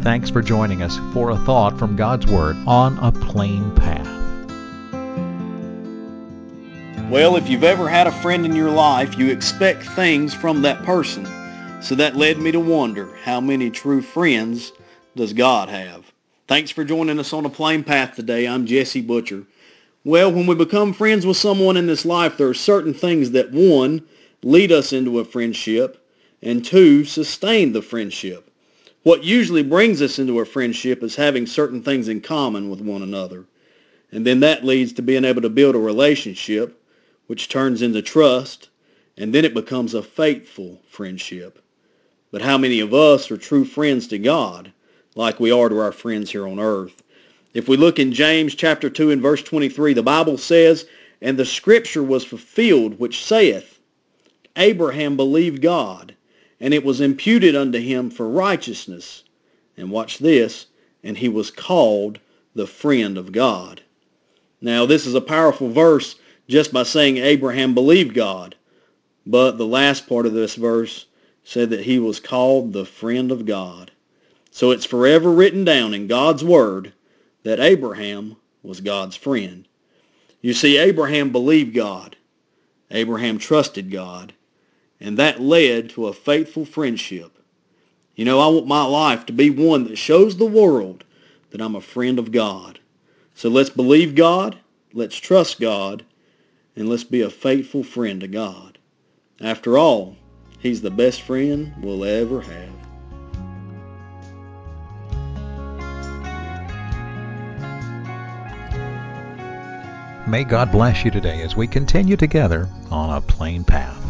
Thanks for joining us for a thought from God's Word on a plain path. Well, if you've ever had a friend in your life, you expect things from that person. So that led me to wonder, how many true friends does God have? Thanks for joining us on A Plain Path today. I'm Jesse Butcher. Well, when we become friends with someone in this life, there are certain things that, one, lead us into a friendship, and two, sustain the friendship. What usually brings us into a friendship is having certain things in common with one another. And then that leads to being able to build a relationship, which turns into trust, and then it becomes a faithful friendship. But how many of us are true friends to God, like we are to our friends here on earth? If we look in James chapter 2 and verse 23, the Bible says, "And the scripture was fulfilled, which saith, Abraham believed God, and it was imputed unto him for righteousness." And watch this, "and he was called the friend of God." Now, this is a powerful verse just by saying Abraham believed God. But the last part of this verse said that he was called the friend of God. So it's forever written down in God's Word that Abraham was God's friend. You see, Abraham believed God. Abraham trusted God. And that led to a faithful friendship. You know, I want my life to be one that shows the world that I'm a friend of God. So let's believe God, let's trust God, and let's be a faithful friend to God. After all, He's the best friend we'll ever have. May God bless you today as we continue together on a plain path.